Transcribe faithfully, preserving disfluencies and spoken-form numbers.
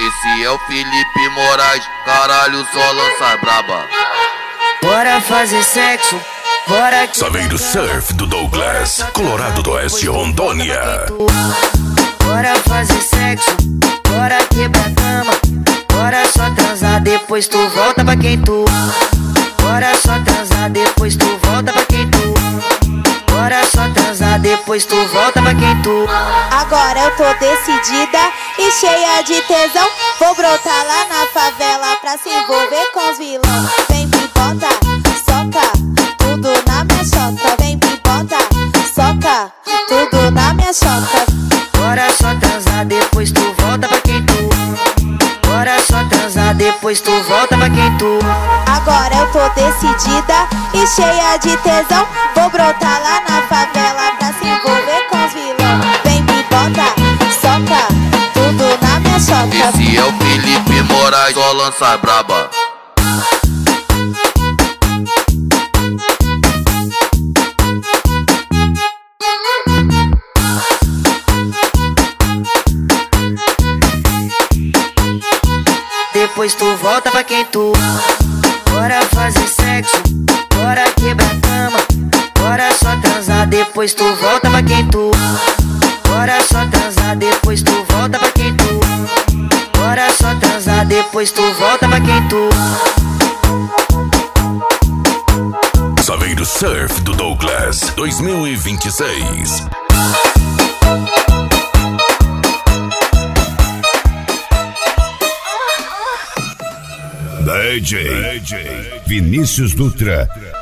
Esse é o Felipe Moraes, caralho, só lança braba. Bora fazer sexo, bora que Saveiro Surf do Douglas, Colorado do Oeste, Rondônia. Bora fazer sexo, bora quebrar a cama. Bora só transar, depois tu volta pra quem tu. Bora só transar, depois tu volta pra quem tu. Bora só transar, depois tu volta pra quem tu. Agora eu tô decidida e cheia de tesão. Vou brotar lá na favela pra se envolver com os vilão. Vem me bota, soca, tudo na minha chota. Vem me bota, soca, tudo na minha chota. Bora só transar, depois tu volta pra quem tu. Bora só transar, depois tu volta pra quem tu. Agora eu tô decidida e cheia de tesão. Vou brotar lá na favela pra se envolver com os vilão. Vem me bota, soca, tudo na minha chota. Esse é o Felipe Moraes, só lança braba. Depois tu volta pra quem tu. Bora fazer sexo, bora quebrar a cama. Bora só transar, depois tu volta pra quem tu. Bora só transar, depois tu volta pra quem tu. Bora só transar, depois tu volta pra quem tu. Saveiro Surf do Douglas dois mil e vinte e seis. D J, D J Vinícius Dutra